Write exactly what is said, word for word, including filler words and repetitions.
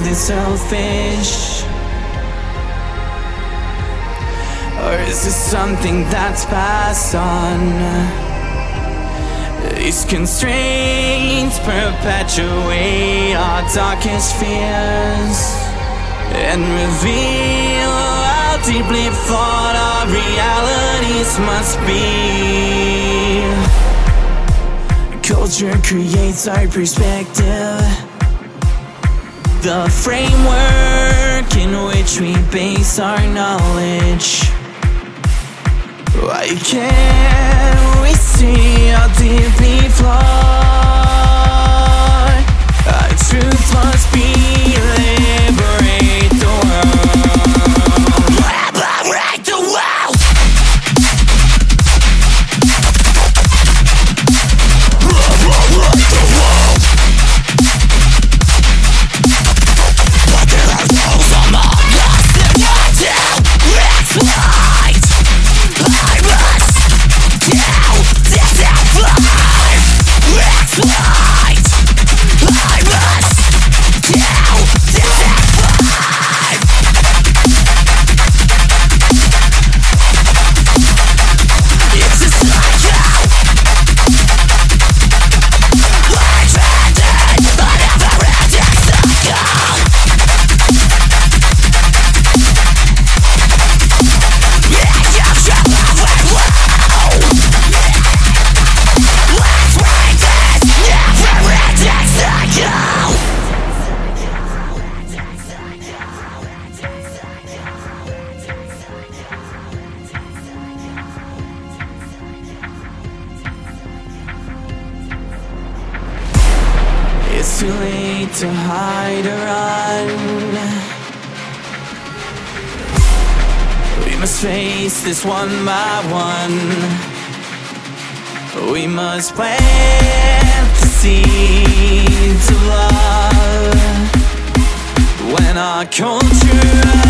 this selfish? Or is this something that's passed on? These constraints perpetuate our darkest fears and reveal how deeply flawed our realities must be. Culture creates our perspective, the framework in which we base our knowledge. Why can't we see how deeply flawed our truth must be? Liberate the world. Liberate the world. Liberate the world. But there are those among us that want to exploit. I must now disappoint. Exploit. I must now disappoint. It's a cycle. Unfriended, but never-ending cycle. It's a trouble with woe. Let's break this never-ending cycle. It's too late to hide or run. We must face this one by one. We must plant the seeds of love when our culture